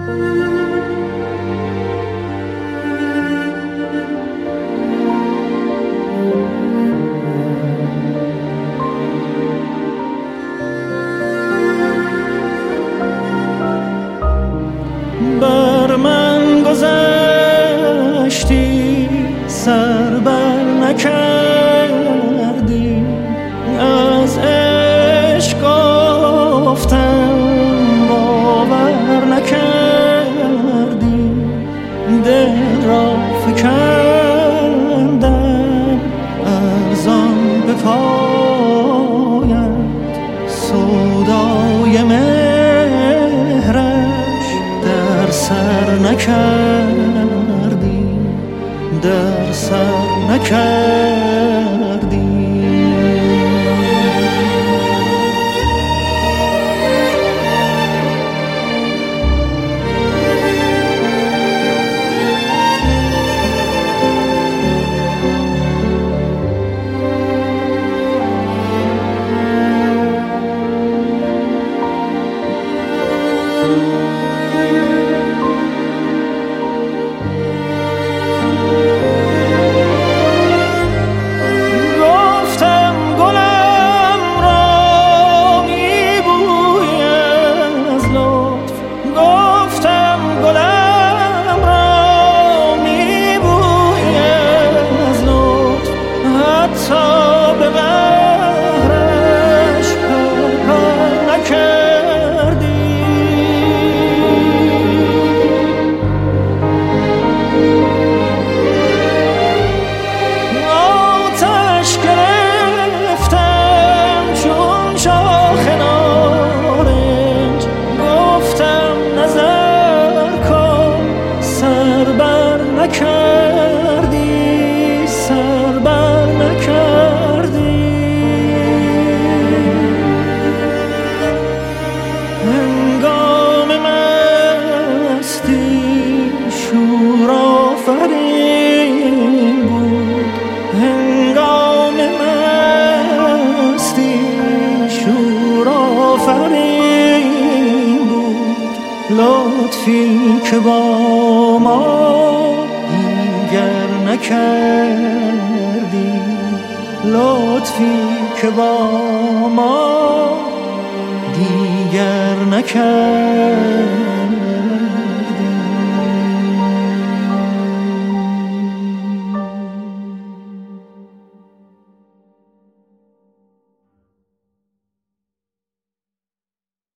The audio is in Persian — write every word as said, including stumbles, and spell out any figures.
بر من گذشتی سر بر نکردی، از عشق گفتم باور نکردی، دل را فکندم ارزان به پایت، سودای مهرش در سر نکردی، در سر نکردی. نکردی، سر بر نکردی. هنگام مستی شور آفرین بود، هنگام مستی شور آفرین بود. لطفی که با ما نکردی، لطفی که با ما دیگر نکردی.